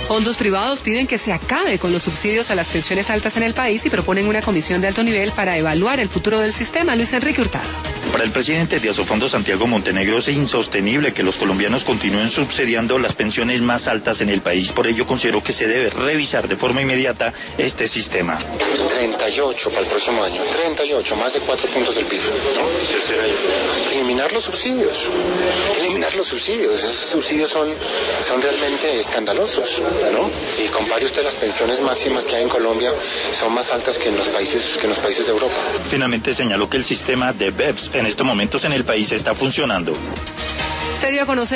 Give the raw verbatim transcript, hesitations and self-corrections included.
Fondos privados piden que se acabe con los subsidios a las pensiones altas en el país y proponen una comisión de alto nivel para evaluar el futuro del sistema. Luis Enrique Hurtado. Para el presidente de Asofondo, Santiago Montenegro, es insostenible que los colombianos continúen subsidiando las pensiones más altas en el país. Por ello, considero que se debe revisar de forma inmediata este sistema. treinta y ocho para el próximo año, treinta y ocho, más de cuatro puntos del P I B, ¿no? Eliminar los subsidios, eliminar los subsidios. Esos subsidios son, son realmente escandalosos, ¿no? Y compare usted las pensiones máximas que hay en Colombia, son más altas que en los países, que en los países de Europa. Finalmente señaló que el sistema de B E P S en estos momentos en el país está funcionando. Se dio a conocer